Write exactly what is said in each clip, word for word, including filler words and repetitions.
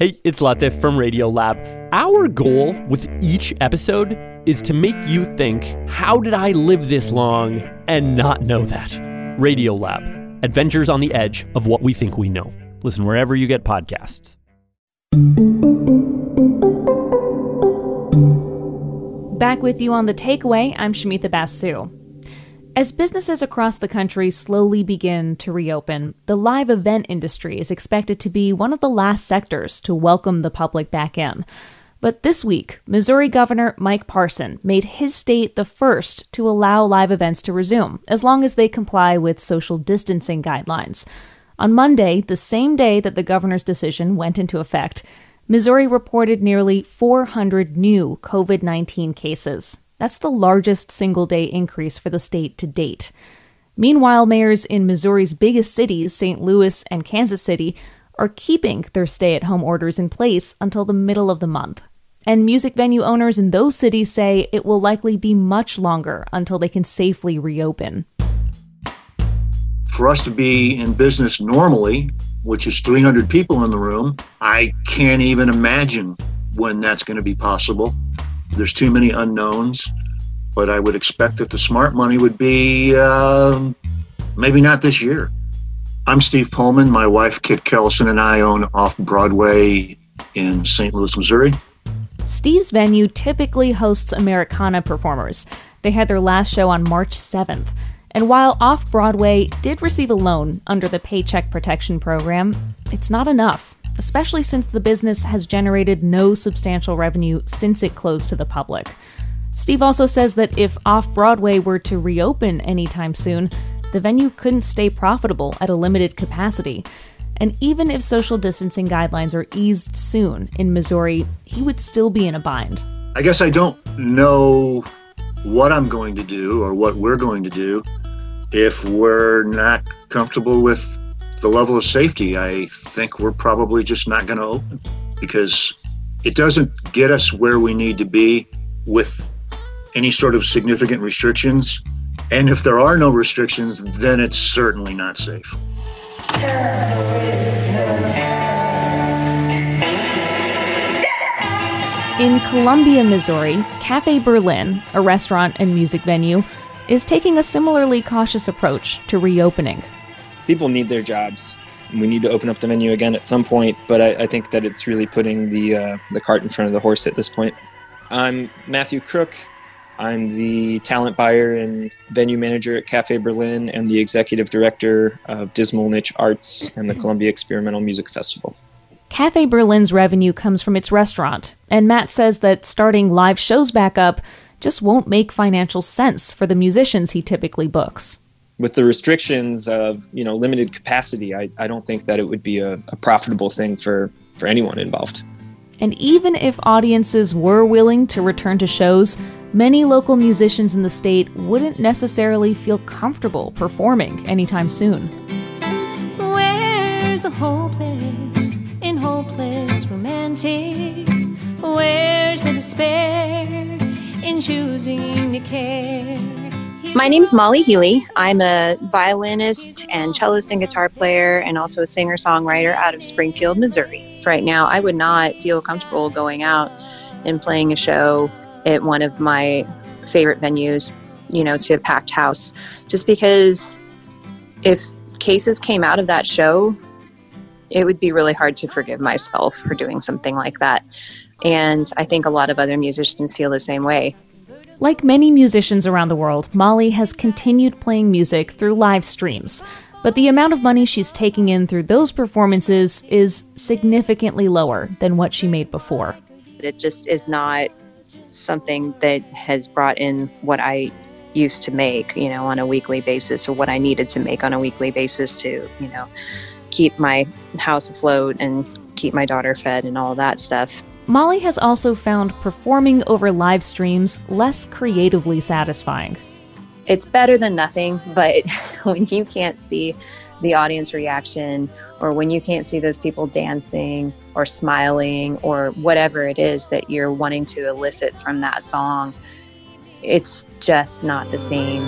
Hey, it's Latif from Radiolab. Our goal with each episode is to make you think, how did I live this long and not know that? Radiolab, adventures on the edge of what we think we know. Listen wherever you get podcasts. Back with you on The Takeaway, I'm Shamitha Basu. As businesses across the country slowly begin to reopen, the live event industry is expected to be one of the last sectors to welcome the public back in. But this week, Missouri Governor Mike Parson made his state the first to allow live events to resume, as long as they comply with social distancing guidelines. On Monday, the same day that the governor's decision went into effect, Missouri reported nearly four hundred new covid nineteen cases. That's the largest single-day increase for the state to date. Meanwhile, mayors in Missouri's biggest cities, Saint Louis and Kansas City, are keeping their stay-at-home orders in place until the middle of the month. And music venue owners in those cities say it will likely be much longer until they can safely reopen. For us to be in business normally, which is three hundred people in the room, I can't even imagine when that's going to be possible. There's too many unknowns, but I would expect that the smart money would be uh, maybe not this year. I'm Steve Pullman. My wife, Kit Kellison, and I own Off-Broadway in Saint Louis, Missouri. Steve's venue typically hosts Americana performers. They had their last show on March seventh. And while Off-Broadway did receive a loan under the Paycheck Protection Program, it's not enough, especially since the business has generated no substantial revenue since it closed to the public. Steve also says that if Off-Broadway were to reopen anytime soon, the venue couldn't stay profitable at a limited capacity. And even if social distancing guidelines are eased soon in Missouri, he would still be in a bind. I guess I don't know what I'm going to do or what we're going to do if we're not comfortable with the level of safety. I think we're probably just not going to open because it doesn't get us where we need to be with any sort of significant restrictions. And if there are no restrictions, then it's certainly not safe. In Columbia, Missouri, Cafe Berlin, a restaurant and music venue, is taking a similarly cautious approach to reopening. People need their jobs. We need to open up the venue again at some point, but I, I think that it's really putting the uh, the cart in front of the horse at this point. I'm Matthew Crook. I'm the talent buyer and venue manager at Cafe Berlin and the executive director of Dismal Niche Arts and the Columbia Experimental Music Festival. Cafe Berlin's revenue comes from its restaurant, and Matt says that starting live shows back up just won't make financial sense for the musicians he typically books. With the restrictions of, you know, limited capacity, I, I don't think that it would be a, a profitable thing for, for anyone involved. And even if audiences were willing to return to shows, many local musicians in the state wouldn't necessarily feel comfortable performing anytime soon. Where's the hopeless in hopeless romantic? Where's the despair in choosing to care? My name's Molly Healy. I'm a violinist and cellist and guitar player and also a singer-songwriter out of Springfield, Missouri. Right now, I would not feel comfortable going out and playing a show at one of my favorite venues, you know, to a packed house, just because if cases came out of that show, it would be really hard to forgive myself for doing something like that. And I think a lot of other musicians feel the same way. Like many musicians around the world, Molly has continued playing music through live streams, but the amount of money she's taking in through those performances is significantly lower than what she made before. It just is not something that has brought in what I used to make, you know, on a weekly basis, or what I needed to make on a weekly basis to, you know, keep my house afloat and keep my daughter fed and all that stuff. Molly has also found performing over live streams less creatively satisfying. It's better than nothing, but when you can't see the audience reaction, or when you can't see those people dancing or smiling or whatever it is that you're wanting to elicit from that song, it's just not the same.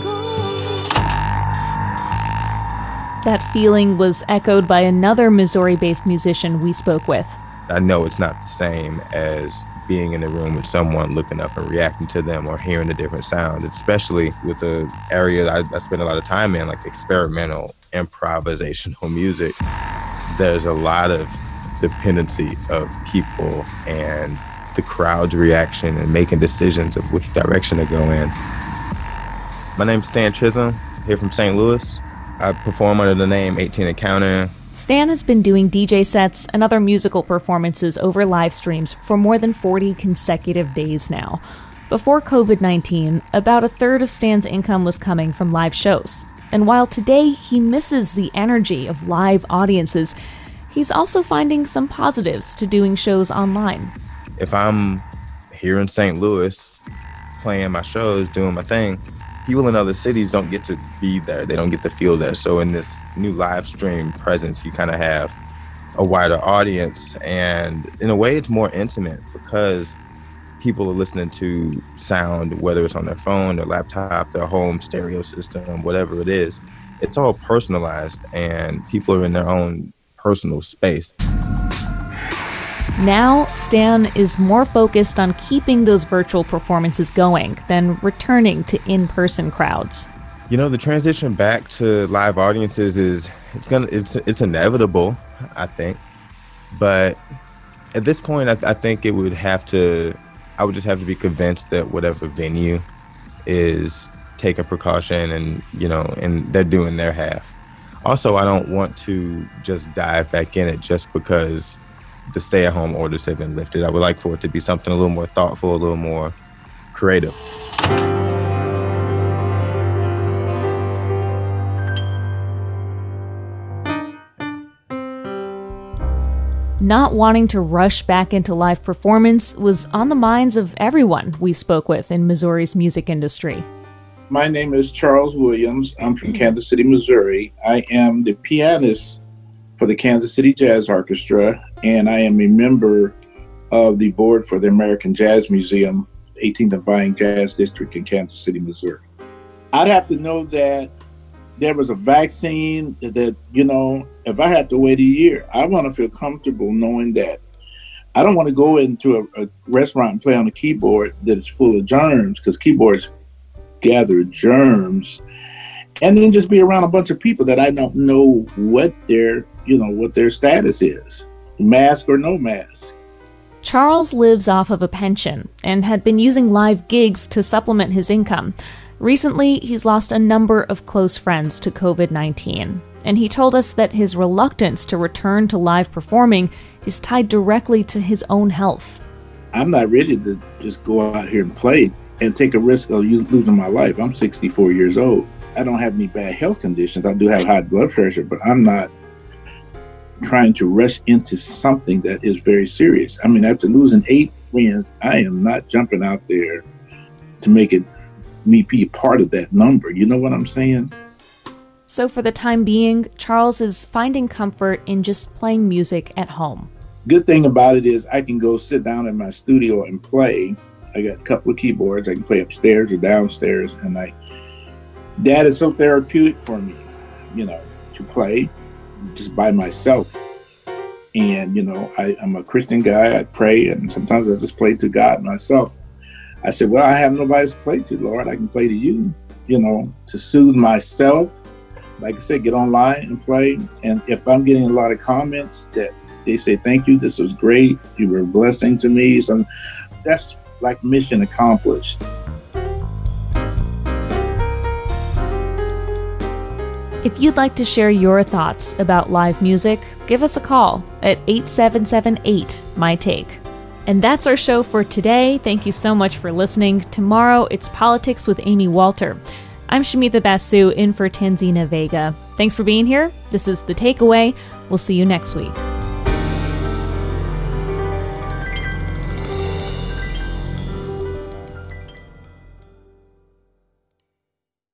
That feeling was echoed by another Missouri-based musician we spoke with. I know it's not the same as being in the room with someone, looking up and reacting to them or hearing a different sound, especially with the area I, I spend a lot of time in, like experimental, improvisational music. There's a lot of dependency of people and the crowd's reaction and making decisions of which direction to go in. My name's Stan Chisholm, here from Saint Louis. I perform under the name eighteen and Counting. Stan has been doing D J sets and other musical performances over live streams for more than forty consecutive days now. Before covid nineteen, about a third of Stan's income was coming from live shows. And while today he misses the energy of live audiences, he's also finding some positives to doing shows online. If I'm here in Saint Louis playing my shows, doing my thing, people in other cities don't get to be there. They don't get to feel there. So in this new live stream presence, you kind of have a wider audience. And in a way, it's more intimate because people are listening to sound, whether it's on their phone, their laptop, their home stereo system, whatever it is. It's all personalized and people are in their own personal space. Now, Stan is more focused on keeping those virtual performances going than returning to in-person crowds. You know, the transition back to live audiences is it's gonna it's it's inevitable, I think. But at this point, I, I think it would have to. I would just have to be convinced that whatever venue is taking precaution and you know, and they're doing their half. Also, I don't want to just dive back in it just because the stay-at-home orders have been lifted. I would like for it to be something a little more thoughtful, a little more creative. Not wanting to rush back into live performance was on the minds of everyone we spoke with in Missouri's music industry. My name is Charles Williams. I'm from Kansas City, Missouri. I am the pianist for the Kansas City Jazz Orchestra, and I am a member of the board for the American Jazz Museum, eighteenth and Vine Jazz District in Kansas City, Missouri. I'd have to know that there was a vaccine that, you know, if I had to wait a year, I want to feel comfortable knowing that I don't want to go into a, a restaurant and play on a keyboard that is full of germs, because keyboards gather germs, and then just be around a bunch of people that I don't know what their, you know, what their status is, mask or no mask. Charles lives off of a pension and had been using live gigs to supplement his income. Recently, he's lost a number of close friends to covid nineteen, and he told us that his reluctance to return to live performing is tied directly to his own health. I'm not ready to just go out here and play and take a risk of losing my life. I'm sixty-four years old. I don't have any bad health conditions. I do have high blood pressure, but I'm not trying to rush into something that is very serious. I mean, after losing eight friends, I am not jumping out there to make it me be a part of that number. You know what I'm saying? So for the time being, Charles is finding comfort in just playing music at home. Good thing about it is I can go sit down in my studio and play. I got a couple of keyboards. I can play upstairs or downstairs, and I that is so therapeutic for me, you know, to play just by myself. And, you know, I, I'm a Christian guy. I pray, and sometimes I just play to God myself. I said, well, I have nobody to play to, Lord. I can play to you, you know, to soothe myself. Like I said, get online and play. And if I'm getting a lot of comments that they say, thank you, this was great, you were a blessing to me, so that's like mission accomplished. If you'd like to share your thoughts about live music, give us a call at eight seven seven eight, M Y Take. And that's our show for today. Thank you so much for listening. Tomorrow, it's Politics with Amy Walter. I'm Shamitha Basu, in for Tanzina Vega. Thanks for being here. This is The Takeaway. We'll see you next week.